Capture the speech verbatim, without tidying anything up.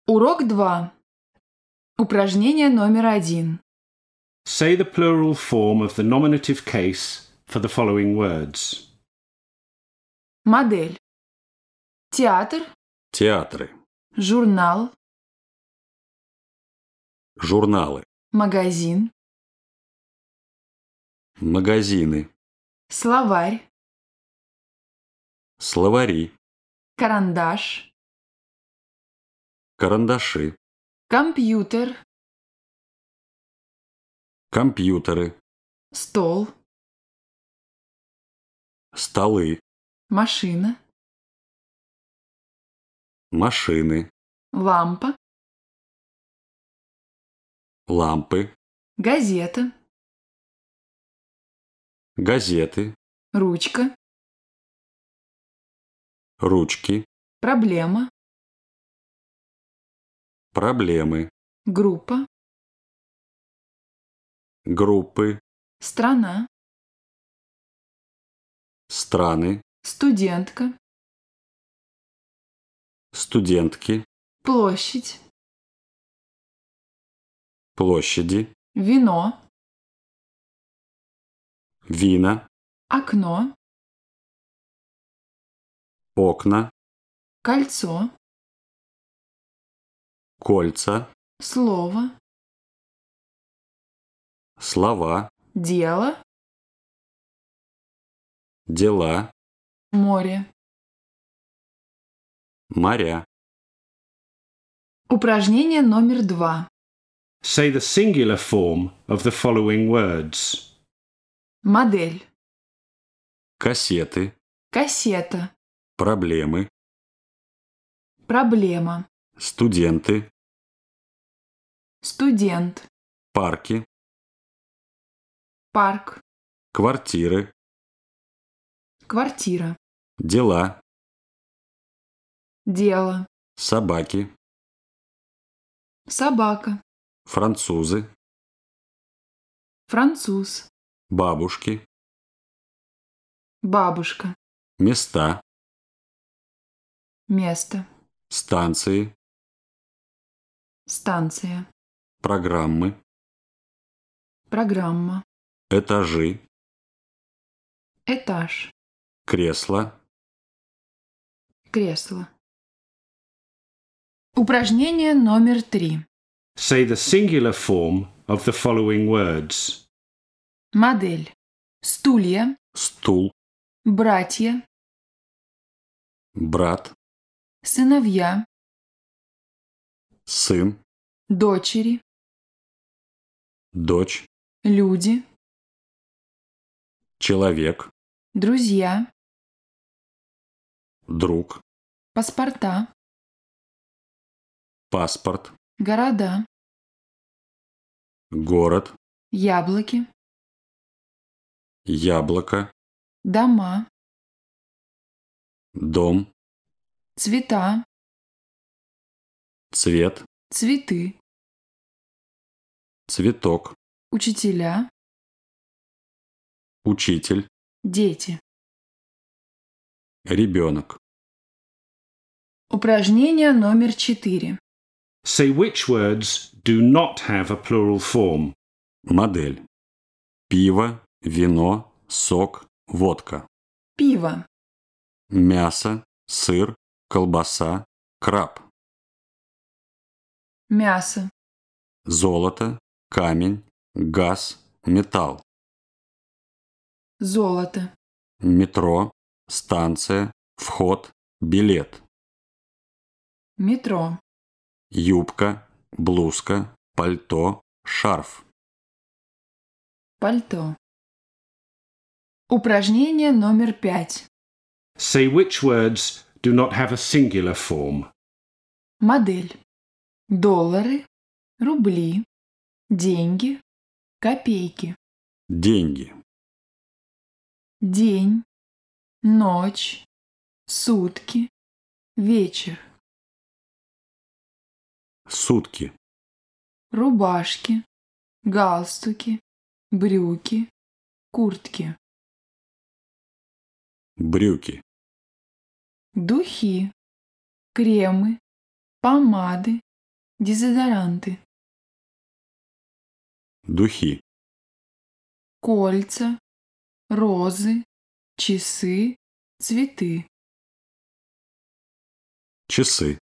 Урок два. Упражнение номер один. Say the plural form of the nominative case for the following words. Модель. Театр, Театры, журнал, журналы, магазин, магазины, словарь, словари, карандаш, карандаши, компьютер, компьютеры, стол, столы, машина, машины, лампа, лампы, газета, газеты, ручка, ручки, проблема, проблемы, группа, группы, страна, страны, студентка, студентки, площадь, площади, вино, вина, окно, окна, кольцо, кольца, слово, слова, дело, дела, море. моря. Упражнение номер два. Say the singular form of the following words. Модель. Кассеты, Кассета. проблемы, Проблема. студенты, Студент. парки, Парк. квартиры, Квартира. дела, Дело. собаки, Собака. французы, Француз. бабушки, Бабушка. места, Место. станции, Станция. программы, Программа. этажи, Этаж. кресла, Кресло. Упражнение номер три. Say the singular form of the following words. Модель. Стулья. стул, Братья. брат, Сыновья. сын, Дочери. дочь, Люди. человек, Друзья. друг, Паспорта. паспорт, Города. город, Яблоки. яблоко, Дома. дом, Цвета. цвет, Цветы. цветок, Учителя. учитель, Дети. ребенок. Упражнение номер четыре. Say which words do not have a plural form. Модель. Пиво, вино, сок, водка. Пиво. Мясо, сыр, колбаса, краб. Мясо. Золото, камень, газ, металл. Золото. Метро, станция, вход, билет. Метро. Юбка, блузка, пальто, шарф. Пальто. Упражнение номер пять. Say which words do not have a singular form. Модель. Доллары. Рубли. Деньги. Копейки. Деньги. День. Ночь. Сутки. Вечер. Сутки. Рубашки. Галстуки. Брюки. Куртки. Брюки. Духи. Кремы. Помады. Дезодоранты. Духи. Кольца. Розы. Часы. Цветы. Часы.